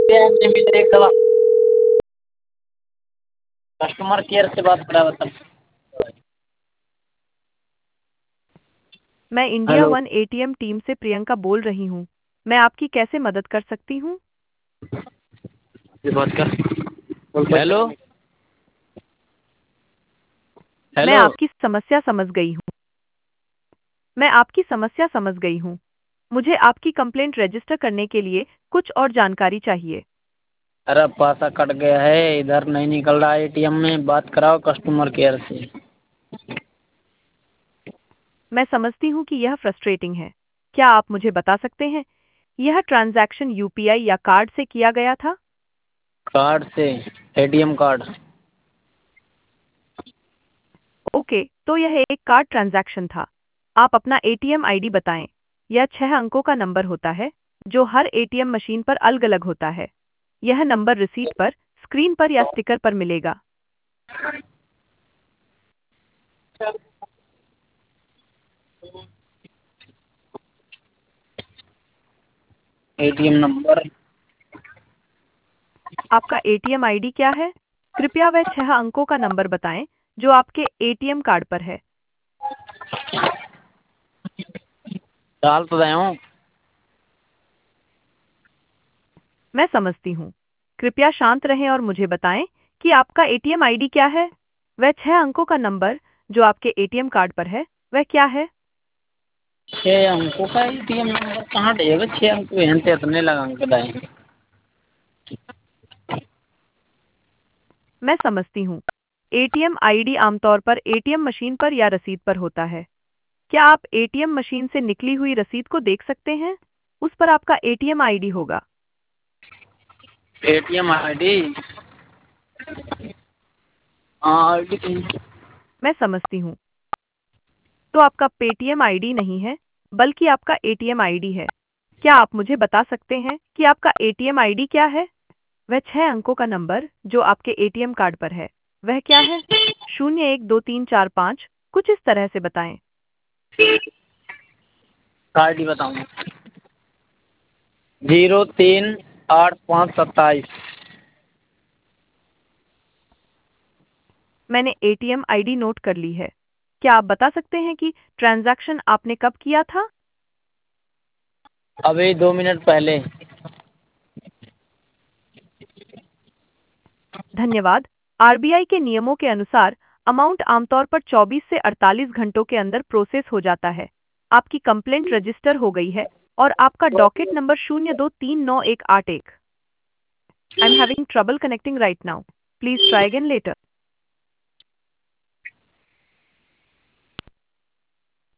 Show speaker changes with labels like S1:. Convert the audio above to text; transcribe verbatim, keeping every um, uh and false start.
S1: Customer care से बात करा बता।
S2: मैं India
S1: hello.
S2: One ATM team से प्रियंका बोल रही हूँ। मैं आपकी कैसे मदद कर सकती हूँ?
S1: ये बात कर। हेलो।
S2: मैं
S1: हेलो।
S2: आपकी समस्या समझ गई हूँ। मैं आपकी समस्या समझ गई हूँ। मुझे आपकी कंप्लेंट रजिस्टर करने के लिए कुछ और जानकारी चाहिए।
S1: अरे पैसा कट गया है, इधर नहीं निकल रहा है एटीएम में, बात कराओ कस्टमर केयर से।
S2: मैं समझती हूँ कि यह फ्रस्ट्रेटिंग है। क्या आप मुझे बता सकते हैं, यह ट्रांजैक्शन यूपीआई या कार्ड से किया गया था?
S1: कार्ड से। ATM card.
S2: ओके, तो यह एक कार्ड ट्रांजैक्शन था। आप अपना एटीएम आईडी बताएं। यह छह अंकों का नंबर होता है, जो हर एटीएम मशीन पर अलग-अलग होता है। यह नंबर रिसीट पर, स्क्रीन पर या स्टिकर पर मिलेगा।
S1: ATM number.
S2: आपका एटीएम आईडी क्या है? कृपया वह छह अंकों का नंबर बताएं, जो आपके एटीएम कार्ड पर है।
S1: डाल तो रहे हूँ।
S2: मैं समझती हूँ। कृपया शांत रहें और मुझे बताएं कि आपका एटीएम आईडी क्या है? वह छह अंकों का नंबर, जो आपके एटीएम कार्ड पर है, वह क्या है?
S1: छः अंकों का एटीएम नंबर कहाँ देगा? छः अंक हैं तो इतने लगा अंक दाएंगे।
S2: मैं समझती हूँ। एटीएम आईडी आमतौर पर एटीएम मशीन पर या रसीद पर होता है। क्या आप एटीएम मशीन से निकली हुई रसीद को देख सकते हैं? उस पर आपका एटीएम आईडी होगा।
S1: ATM ID. हाँ आईडी।
S2: मैं समझती हूँ। तो आपका पेटीएम आईडी नहीं है, बल्कि आपका एटीएम आईडी है। क्या आप मुझे बता सकते हैं कि आपका एटीएम आईडी क्या है? वह छह अंकों का नंबर, जो आपके एटीएम कार्ड पर है, वह क्या है? शून्य एक दो तीन चार पाँच, कुछ इस तरह से बताएं।
S1: आईडी बताऊँ। जीरो तीन आठ पाँच सत्ताईस।
S2: मैंने एटीएम आईडी नोट कर ली है। क्या आप बता सकते हैं कि ट्रांजैक्शन आपने कब किया था?
S1: अभी दो मिनट पहले।
S2: धन्यवाद। आरबीआई के नियमों के अनुसार अमाउंट आमतौर पर चौबीस से अड़तालीस घंटों के अंदर प्रोसेस हो जाता है। आपकी कंप्लेंट रजिस्टर हो गई है और आपका डॉकेट नंबर शून्य दो तीन नौ एक आठ एक। I am having trouble connecting right now. Please try again letter.